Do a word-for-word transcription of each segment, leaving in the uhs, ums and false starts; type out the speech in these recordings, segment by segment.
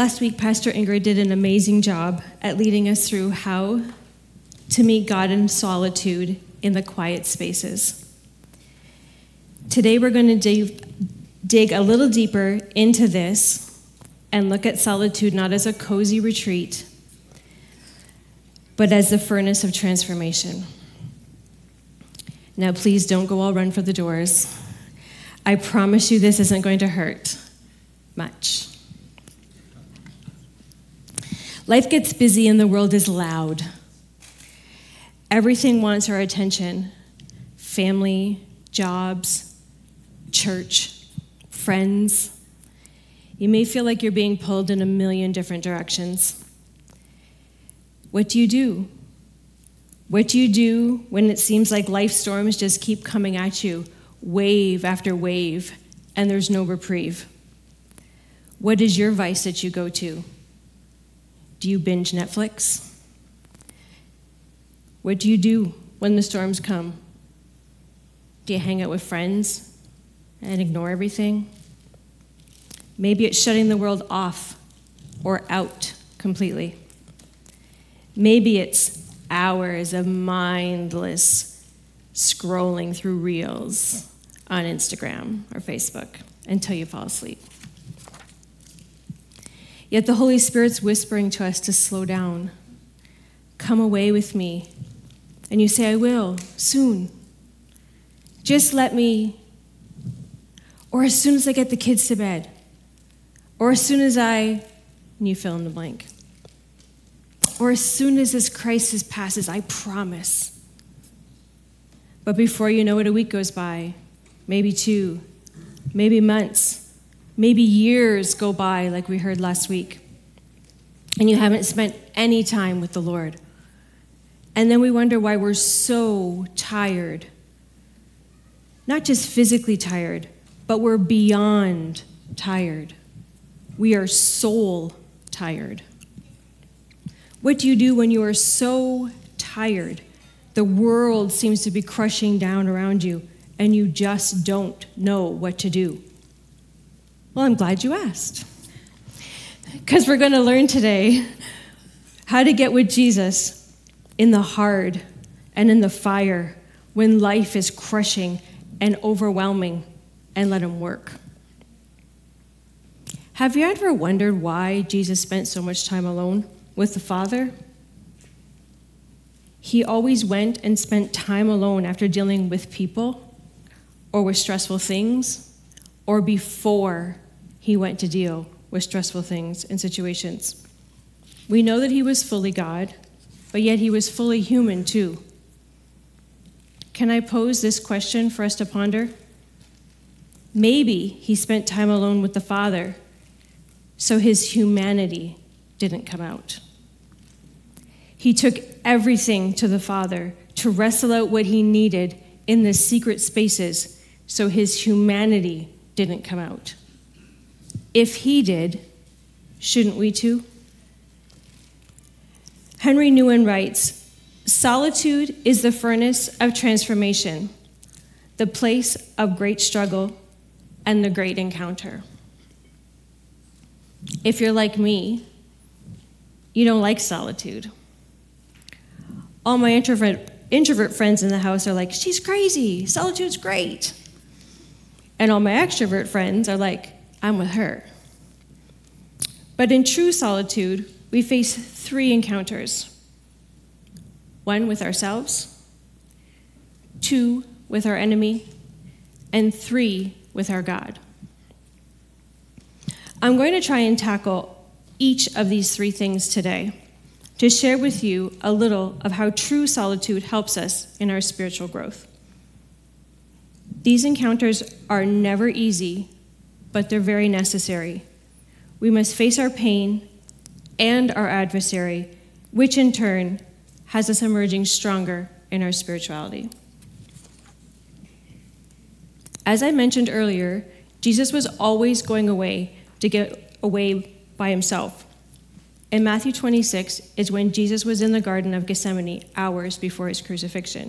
Last week, Pastor Ingrid did an amazing job at leading us through how to meet God in solitude in the quiet spaces. Today, we're going to dig, dig a little deeper into this and look at solitude not as a cozy retreat, but as the furnace of transformation. Now, please don't go all run for the doors. I promise you this isn't going to hurt much. Life gets busy and the world is loud. Everything wants our attention. Family, jobs, church, friends. You may feel like you're being pulled in a million different directions. What do you do? What do you do when it seems like life storms just keep coming at you, wave after wave, and there's no reprieve? What is your vice that you go to? Do you binge Netflix? What do you do when the storms come? Do you hang out with friends and ignore everything? Maybe it's shutting the world off or out completely. Maybe it's hours of mindless scrolling through reels on Instagram or Facebook until you fall asleep. Yet the Holy Spirit's whispering to us to slow down. Come away with me. And you say, I will, soon. Just let me, or as soon as I get the kids to bed, or as soon as I, and you fill in the blank, or as soon as this crisis passes, I promise. But before you know it, a week goes by, maybe two, maybe months, maybe years go by like we heard last week, and you haven't spent any time with the Lord. And then we wonder why we're so tired. Not just physically tired, but we're beyond tired. We are soul tired. What do you do when you are so tired? The world seems to be crushing down around you, and you just don't know what to do. Well, I'm glad you asked, because we're going to learn today how to get with Jesus in the hard and in the fire when life is crushing and overwhelming, and let him work. Have you ever wondered why Jesus spent so much time alone with the Father? He always went and spent time alone after dealing with people or with stressful things, or before he went to deal with stressful things and situations. We know that he was fully God, but yet he was fully human too. Can I pose this question for us to ponder? Maybe he spent time alone with the Father, so his humanity didn't come out. He took everything to the Father to wrestle out what he needed in the secret spaces, so his humanity didn't come out. If he did, shouldn't we too? Henry Nouwen writes, solitude is the furnace of transformation, the place of great struggle, and the great encounter. If you're like me, you don't like solitude. All my introvert, introvert friends in the house are like, she's crazy, solitude's great. And all my extrovert friends are like, I'm with her. But in true solitude, we face three encounters. One with ourselves, two with our enemy, and three with our God. I'm going to try and tackle each of these three things today to share with you a little of how true solitude helps us in our spiritual growth. These encounters are never easy, but they're very necessary. We must face our pain and our adversary, which in turn has us emerging stronger in our spirituality. As I mentioned earlier, Jesus was always going away to get away by himself. In Matthew twenty-six is when Jesus was in the Garden of Gethsemane hours before his crucifixion.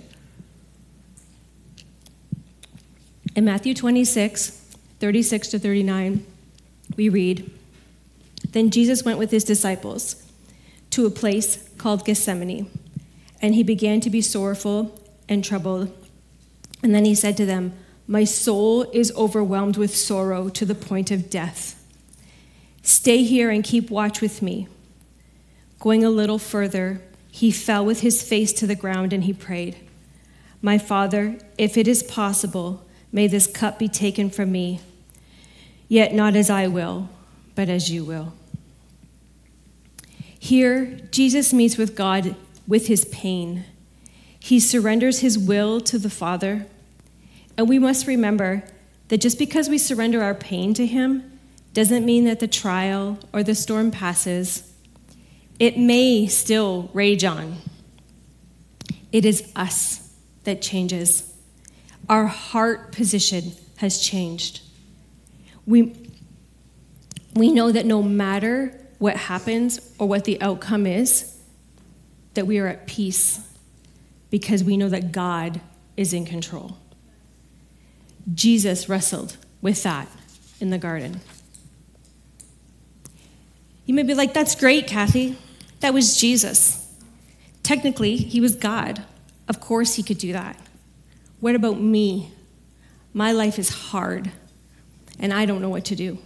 In Matthew twenty-six, thirty-six to thirty-nine, we read, Then Jesus went with his disciples to a place called Gethsemane, and he began to be sorrowful and troubled. And then he said to them, "My soul is overwhelmed with sorrow to the point of death. Stay here and keep watch with me." Going a little further, he fell with his face to the ground and he prayed, "My Father, if it is possible, may this cup be taken from me. Yet not as I will, but as you will." Here, Jesus meets with God with his pain. He surrenders his will to the Father. And we must remember that just because we surrender our pain to him doesn't mean that the trial or the storm passes. It may still rage on. It is us that changes. Our heart position has changed. We, we know that no matter what happens or what the outcome is, that we are at peace because we know that God is in control. Jesus wrestled with that in the garden. You may be like, "That's great, Kathy. That was Jesus. Technically, he was God. Of course he could do that. What about me? My life is hard, and I don't know what to do."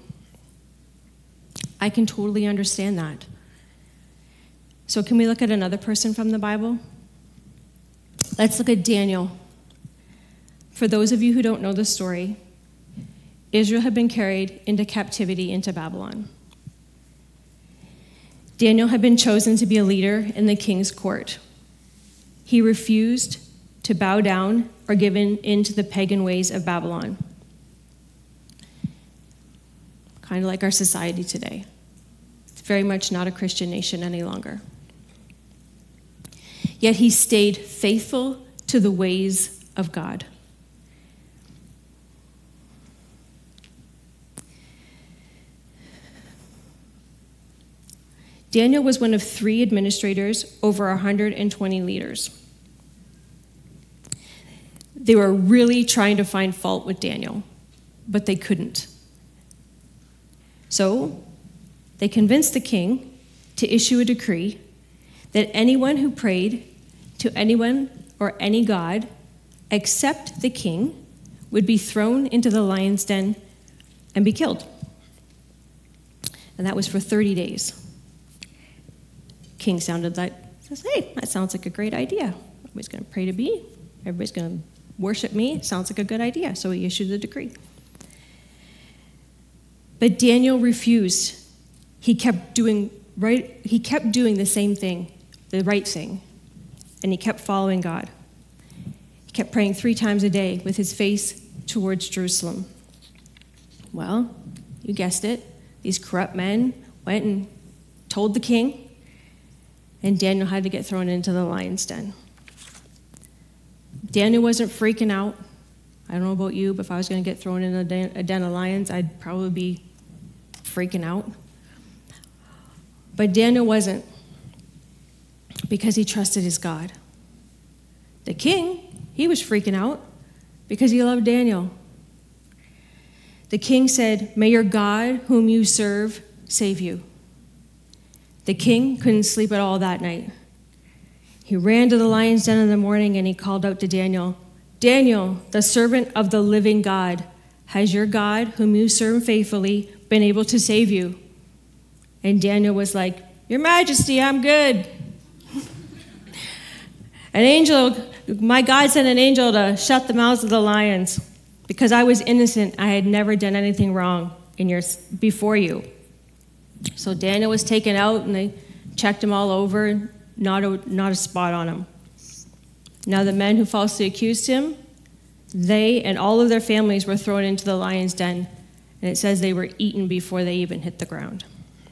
I can totally understand that. So can we look at another person from the Bible? Let's look at Daniel. For those of you who don't know the story, Israel had been carried into captivity into Babylon. Daniel had been chosen to be a leader in the king's court. He refused to bow down or give in, in to the pagan ways of Babylon. Kind of like our society today. It's very much not a Christian nation any longer. Yet he stayed faithful to the ways of God. Daniel was one of three administrators over one hundred twenty leaders. They were really trying to find fault with Daniel, but they couldn't. So they convinced the king to issue a decree that anyone who prayed to anyone or any god except the king would be thrown into the lion's den and be killed. And that was for thirty days. King sounded like, says, "Hey, that sounds like a great idea. Everybody's going to pray to me. Everybody's going to worship me. Sounds like a good idea." So he issued the decree. But Daniel refused. He kept doing right. He kept doing the same thing, the right thing, and he kept following God. He kept praying three times a day with his face towards Jerusalem. Well, you guessed it. These corrupt men went and told the king, and Daniel had to get thrown into the lion's den. Daniel wasn't freaking out. I don't know about you, but if I was going to get thrown in a den, a den of lions, I'd probably be freaking out. But Daniel wasn't, because he trusted his God. The king, he was freaking out because he loved Daniel. The king said, "May your God, whom you serve, save you." The king couldn't sleep at all that night. He ran to the lion's den in the morning and he called out to Daniel, "Daniel, the servant of the living God, has your God, whom you serve faithfully, been able to save you?" And Daniel was like, "Your Majesty, I'm good. An angel, my God sent an angel to shut the mouths of the lions because I was innocent. I had never done anything wrong in your, before you." So Daniel was taken out and they checked him all over, not a, not a spot on him. Now the men who falsely accused him, they and all of their families were thrown into the lion's den, and it says they were eaten before they even hit the ground.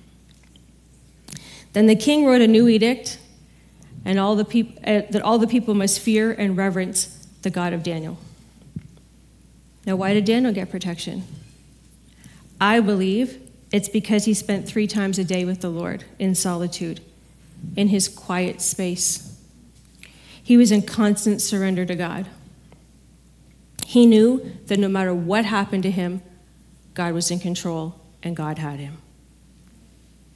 Then the king wrote a new edict, and all the peop- uh, that all the people must fear and reverence the God of Daniel. Now, why did Daniel get protection? I believe it's because he spent three times a day with the Lord in solitude, in his quiet space. He was in constant surrender to God. He knew that no matter what happened to him, God was in control and God had him.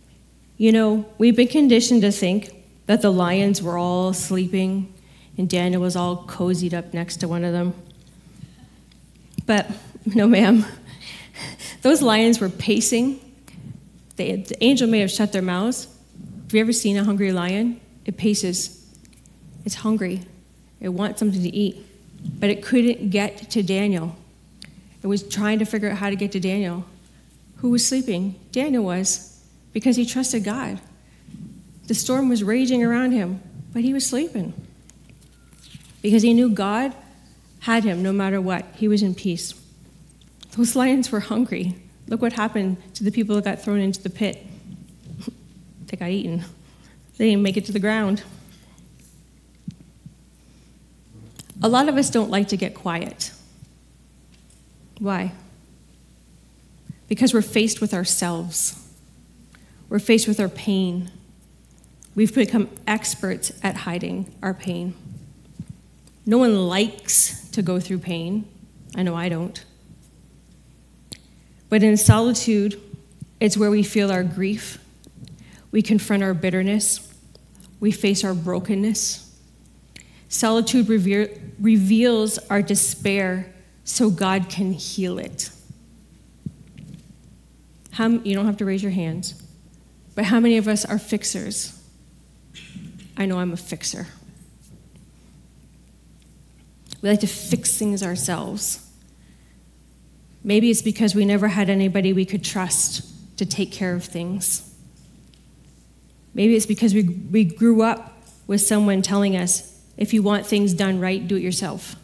You know, we've been conditioned to think that the lions were all sleeping and Daniel was all cozied up next to one of them. But no, ma'am. Those lions were pacing. They, the angel may have shut their mouths. Have you ever seen a hungry lion? It paces. It's hungry. It wants something to eat. But it couldn't get to Daniel. It was trying to figure out how to get to Daniel. Who was sleeping? Daniel was, because he trusted God. The storm was raging around him, but he was sleeping. Because he knew God had him no matter what. He was in peace. Those lions were hungry. Look what happened to the people that got thrown into the pit. They got eaten. They didn't make it to the ground. A lot of us don't like to get quiet. Why? Because we're faced with ourselves. We're faced with our pain. We've become experts at hiding our pain. No one likes to go through pain. I know I don't. But in solitude, it's where we feel our grief. We confront our bitterness. We face our brokenness. Solitude reve- reveals our despair so God can heal it. How, you don't have to raise your hands, but how many of us are fixers? I know I'm a fixer. We like to fix things ourselves. Maybe it's because we never had anybody we could trust to take care of things. Maybe it's because we, we grew up with someone telling us, if you want things done right, do it yourself.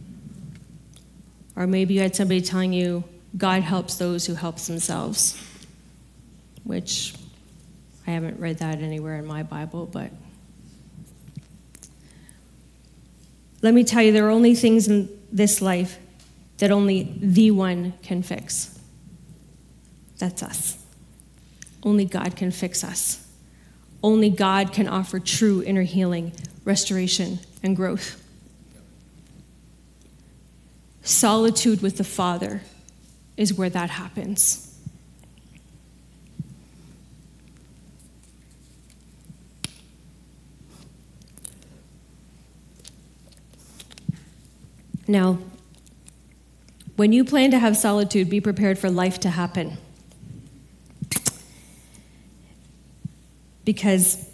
Or maybe you had somebody telling you, God helps those who help themselves, which I haven't read that anywhere in my Bible, but let me tell you, there are only things in this life that only the one can fix. That's us. Only God can fix us. Only God can offer true inner healing, restoration, and growth. Solitude with the Father is where that happens. Now, when you plan to have solitude, be prepared for life to happen. Because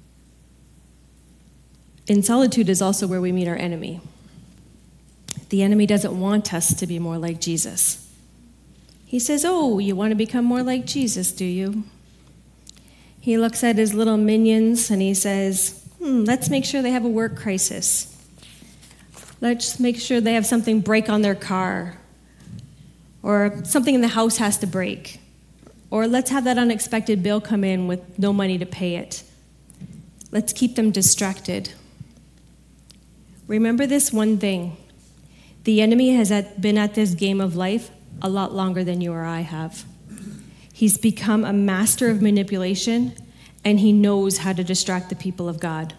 in solitude is also where we meet our enemy. The enemy doesn't want us to be more like Jesus. He says, oh, you want to become more like Jesus, do you? He looks at his little minions and he says, hmm, let's make sure they have a work crisis. Let's make sure they have something break on their car. Or something in the house has to break. Or let's have that unexpected bill come in with no money to pay it. Let's keep them distracted. Remember this one thing. The enemy has been at this game of life a lot longer than you or I have. He's become a master of manipulation, and he knows how to distract the people of God.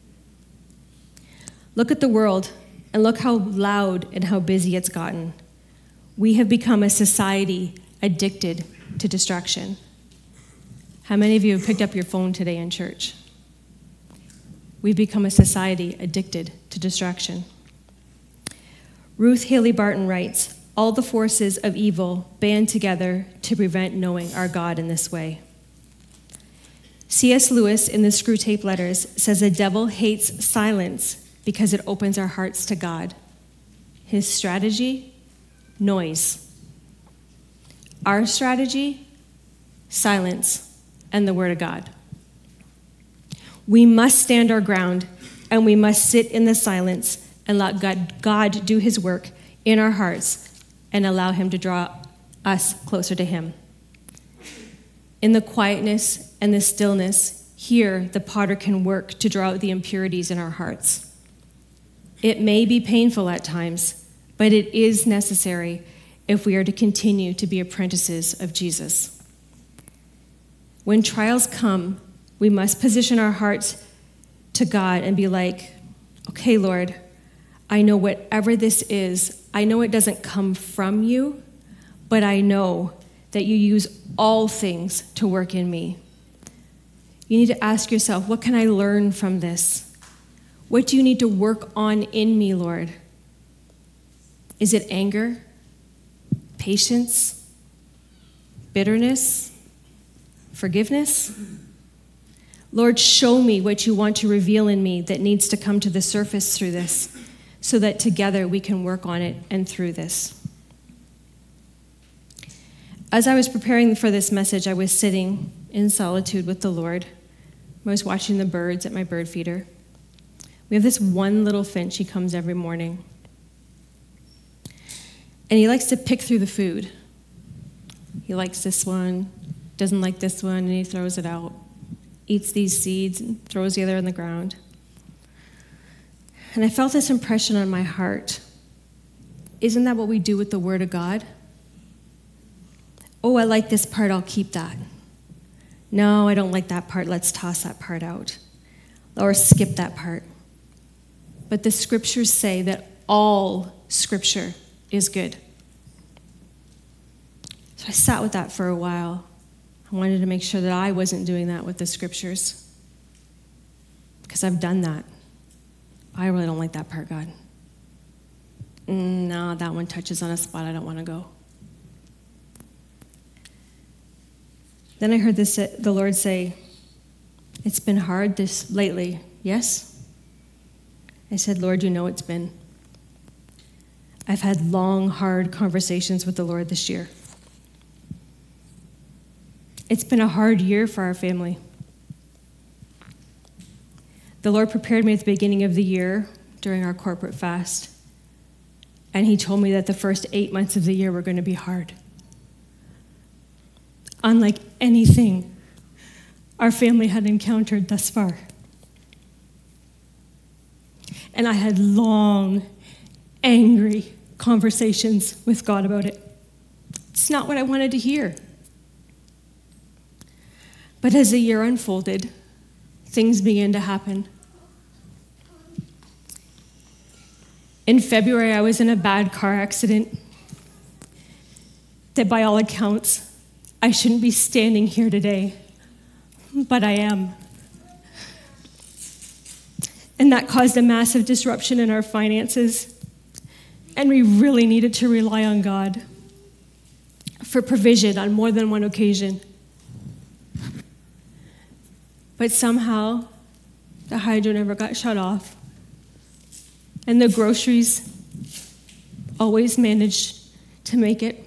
Look at the world, and look how loud and how busy it's gotten. We have become a society addicted to distraction. How many of you have picked up your phone today in church? We've become a society addicted to distraction. Ruth Haley Barton writes, all the forces of evil band together to prevent knowing our God in this way. C S Lewis in the Screwtape Letters says the devil hates silence because it opens our hearts to God. His strategy, noise. Our strategy, silence and the Word of God. We must stand our ground, and we must sit in the silence and let God, God do his work in our hearts and allow him to draw us closer to him. In the quietness and the stillness, here the potter can work to draw out the impurities in our hearts. It may be painful at times, but it is necessary if we are to continue to be apprentices of Jesus. When trials come, we must position our hearts to God and be like, okay, Lord, I know whatever this is, I know it doesn't come from you, but I know that you use all things to work in me. You need to ask yourself, what can I learn from this? What do you need to work on in me, Lord? Is it anger, patience, bitterness, forgiveness? Lord, show me what you want to reveal in me that needs to come to the surface through this, so that together we can work on it and through this. As I was preparing for this message, I was sitting in solitude with the Lord. I was watching the birds at my bird feeder. We have this one little finch. He comes every morning. And he likes to pick through the food. He likes this one, doesn't like this one, and he throws it out. Eats these seeds and throws the other on the ground. And I felt this impression on my heart. Isn't that what we do with the Word of God? Oh, I like this part, I'll keep that. No, I don't like that part, let's toss that part out. Or skip that part. But the scriptures say that all scripture is good. So I sat with that for a while. I wanted to make sure that I wasn't doing that with the scriptures. Because I've done that. I really don't like that part, God. No, that one touches on a spot I don't want to go. Then I heard this, the Lord say, it's been hard this lately, yes? I said, Lord, you know it's been. I've had long, hard conversations with the Lord this year. It's been a hard year for our family. The Lord prepared me at the beginning of the year during our corporate fast, and he told me that the first eight months of the year were going to be hard. Unlike anything our family had encountered thus far. And I had long, angry conversations with God about it. It's not what I wanted to hear. But as the year unfolded, things began to happen. In February, I was in a bad car accident that by all accounts, I shouldn't be standing here today, but I am. And that caused a massive disruption in our finances, and we really needed to rely on God for provision on more than one occasion. But somehow, the hydro never got shut off, and the groceries always managed to make it.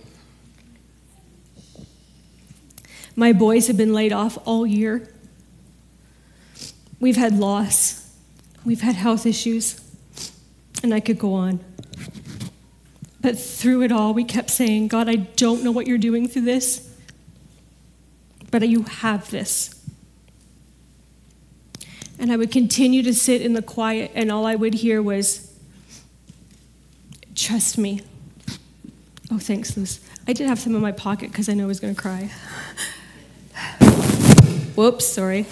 My boys have been laid off all year. We've had loss. We've had health issues. And I could go on. But through it all, we kept saying, God, I don't know what you're doing through this, but you have this. And I would continue to sit in the quiet, and all I would hear was, trust me. Oh, thanks, Liz. I did have some in my pocket because I know I was going to cry. Whoops, sorry.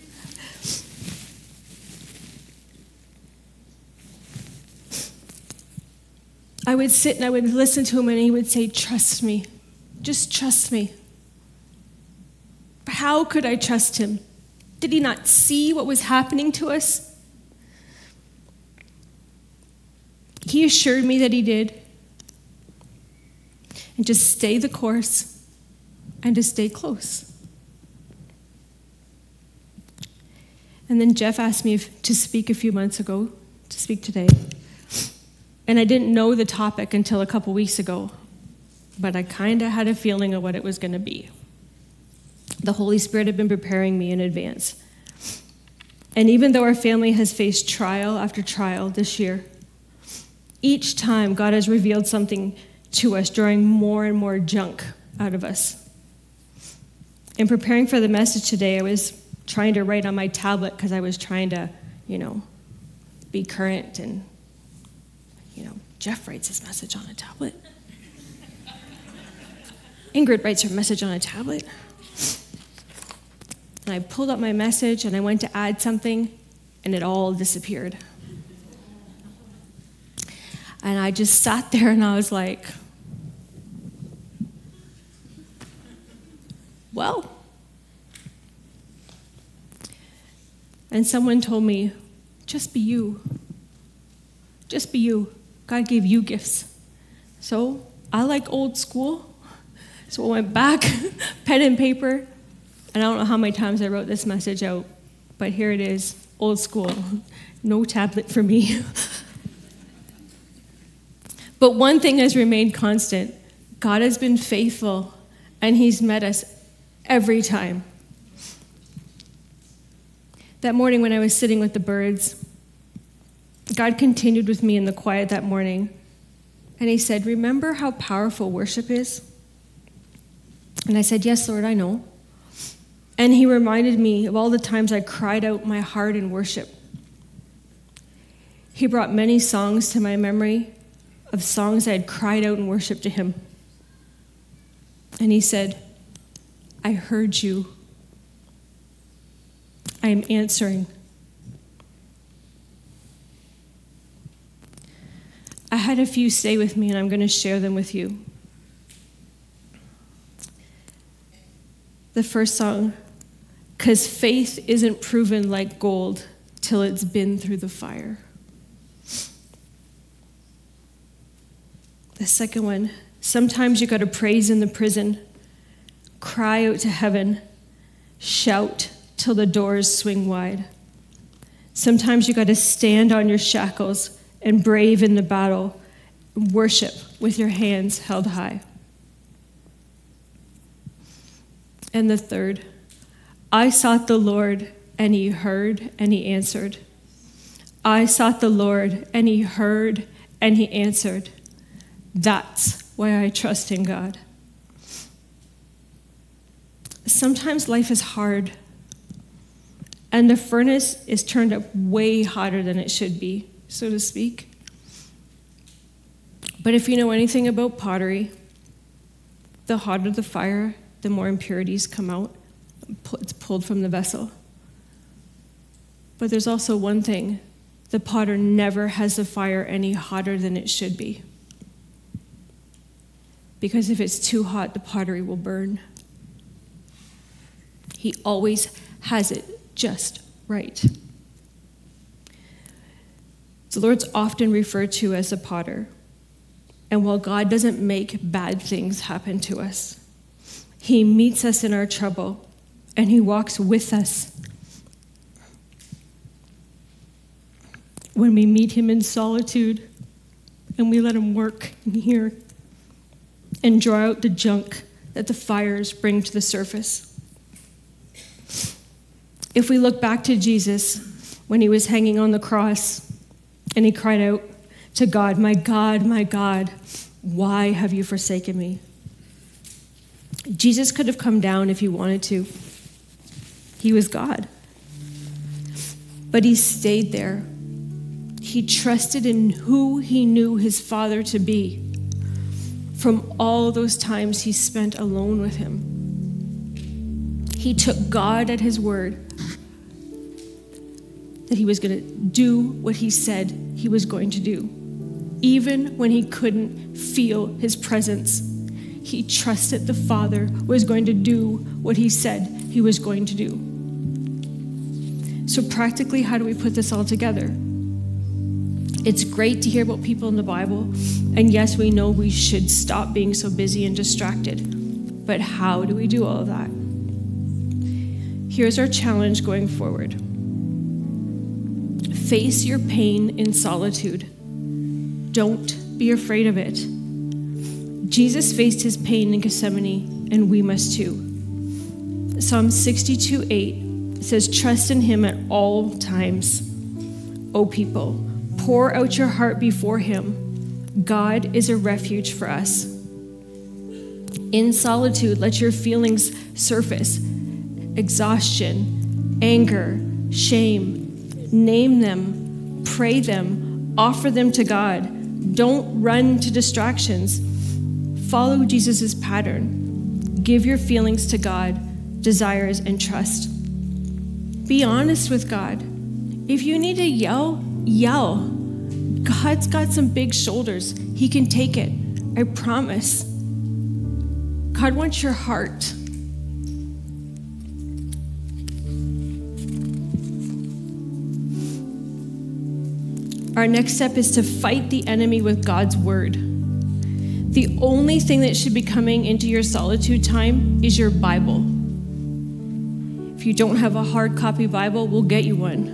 I would sit and I would listen to him, and he would say, trust me. Just trust me. How could I trust him? Did he not see what was happening to us? He assured me that he did. And just stay the course and to stay close. And then Jeff asked me if, to speak a few months ago, to speak today. And I didn't know the topic until a couple weeks ago, but I kind of had a feeling of what it was going to be. The Holy Spirit had been preparing me in advance. And even though our family has faced trial after trial this year, each time God has revealed something to us, drawing more and more junk out of us. In preparing for the message today, I was trying to write on my tablet because I was trying to, you know, be current, and, you know, Jeff writes his message on a tablet. Ingrid writes her message on a tablet. And I pulled up my message and I went to add something, and it all disappeared. And I just sat there and I was like, well, And someone told me, just be you. Just be you. God gave you gifts. So I like old school. So I went back, pen and paper, and I don't know how many times I wrote this message out, but here it is, old school. No tablet for me. But one thing has remained constant. God has been faithful, and he's met us every time. That morning when I was sitting with the birds, God continued with me in the quiet that morning, and he said, remember how powerful worship is? And I said, yes, Lord, I know. And he reminded me of all the times I cried out my heart in worship. He brought many songs to my memory of songs I had cried out in worship to him. And he said, I heard you. I am answering. I had a few stay with me, and I'm going to share them with you. The first song, because faith isn't proven like gold till it's been through the fire. The second one, sometimes you got to praise in the prison, cry out to heaven, shout till the doors swing wide. Sometimes you got to stand on your shackles and brave in the battle, worship with your hands held high. And the third, I sought the Lord, and he heard, and he answered. I sought the Lord, and he heard, and he answered. That's why I trust in God. Sometimes life is hard, and the furnace is turned up way hotter than it should be, so to speak. But if you know anything about pottery, the hotter the fire, the more impurities come out. It's pulled from the vessel. But there's also one thing. The potter never has the fire any hotter than it should be. Because if it's too hot, the pottery will burn. He always has it just right. The Lord's often referred to as a potter. And while God doesn't make bad things happen to us, he meets us in our trouble, and he walks with us. When we meet him in solitude, and we let him work in here, and draw out the junk that the fires bring to the surface. If we look back to Jesus, when he was hanging on the cross, and he cried out to God, my God, my God, why have you forsaken me? Jesus could have come down if he wanted to. He was God. But he stayed there. He trusted in who he knew his Father to be from all those times he spent alone with him. He took God at his word that he was going to do what he said he was going to do. Even when he couldn't feel his presence, he trusted the Father was going to do what he said he was going to do. So practically, how do we put this all together? It's great to hear about people in the Bible, and yes, we know we should stop being so busy and distracted. But how do we do all of that? Here's our challenge going forward. Face your pain in solitude. Don't be afraid of it. Jesus faced his pain in Gethsemane, and we must too. Psalm sixty-two eight says, trust in him at all times. O people, pour out your heart before him. God is a refuge for us. In solitude, let your feelings surface. Exhaustion, anger, shame. Name them, pray them, offer them to God. Don't run to distractions. Follow Jesus' pattern. Give your feelings to God, desires, and trust. Be honest with God. If you need to yell, yell. God's got some big shoulders. He can take it. I promise. God wants your heart. Our next step is to fight the enemy with God's word. The only thing that should be coming into your solitude time is your Bible. If you don't have a hard copy Bible, we'll get you one.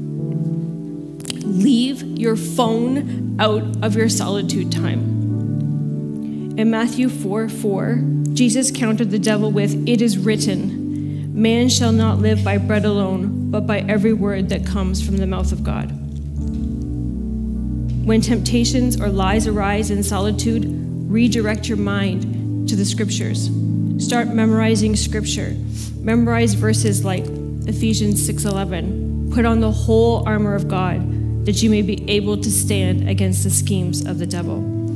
Leave your phone out of your solitude time. In Matthew four four, Jesus countered the devil with, "It is written, man shall not live by bread alone, but by every word that comes from the mouth of God." When temptations or lies arise in solitude, redirect your mind to the scriptures. Start memorizing scripture. Memorize verses like Ephesians six eleven. Put on the whole armor of God, that you may be able to stand against the schemes of the devil.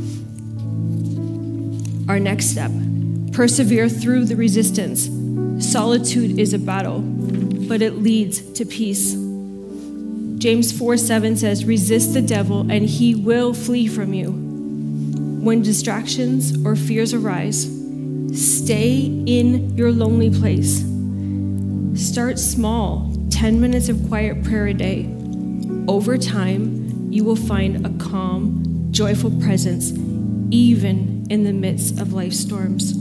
Our next step, persevere through the resistance. Solitude is a battle, but it leads to peace. James four seven says, resist the devil and he will flee from you. When distractions or fears arise, stay in your lonely place. Start small, ten minutes of quiet prayer a day. Over time, you will find a calm, joyful presence, even in the midst of life's storms.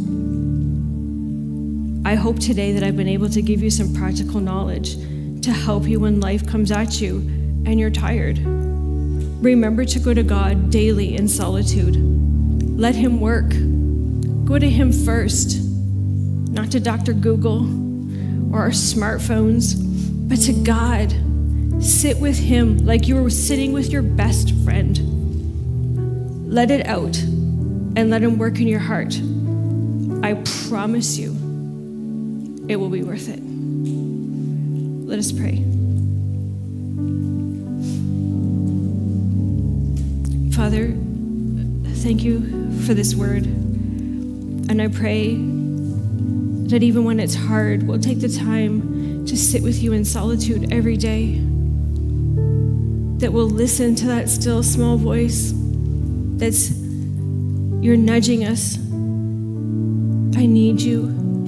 I hope today that I've been able to give you some practical knowledge to help you when life comes at you and you're tired. Remember to go to God daily in solitude. Let him work. Go to him first, not to Doctor Google or our smartphones, but to God. Sit with him like you were sitting with your best friend. Let it out and let him work in your heart. I promise you, it will be worth it. Let us pray. Father, thank you for this word. And I pray that even when it's hard, we'll take the time to sit with you in solitude every day. That we'll listen to that still small voice that's, you're nudging us. I need you.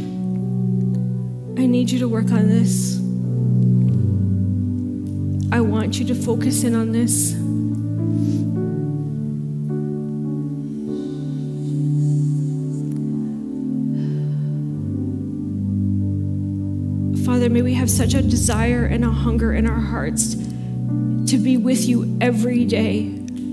I need you to work on this. I want you to focus in on this. Father, may we have such a desire and a hunger in our hearts to be with you every day.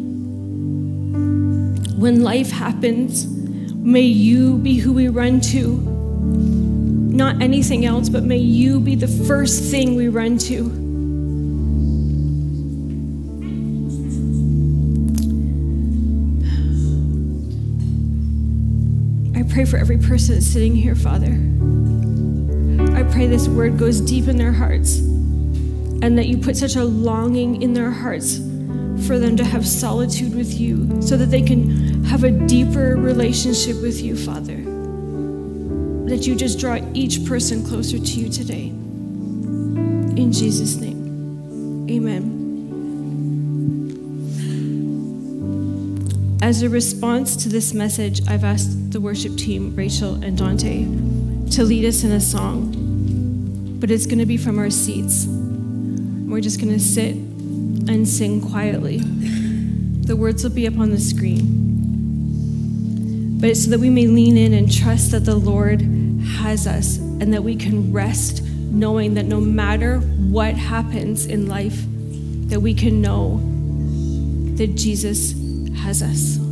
When life happens, may you be who we run to. Not anything else, but may you be the first thing we run to. I pray for every person that's sitting here, Father. I pray this word goes deep in their hearts and that you put such a longing in their hearts for them to have solitude with you so that they can have a deeper relationship with you, Father. That you just draw each person closer to you today. In Jesus' name, amen. As a response to this message, I've asked the worship team, Rachel and Dante, to lead us in a song, but it's going to be from our seats. We're just going to sit and sing quietly. The words will be up on the screen. But it's so that we may lean in and trust that the Lord has us and that we can rest knowing that no matter what happens in life, that we can know that Jesus has us.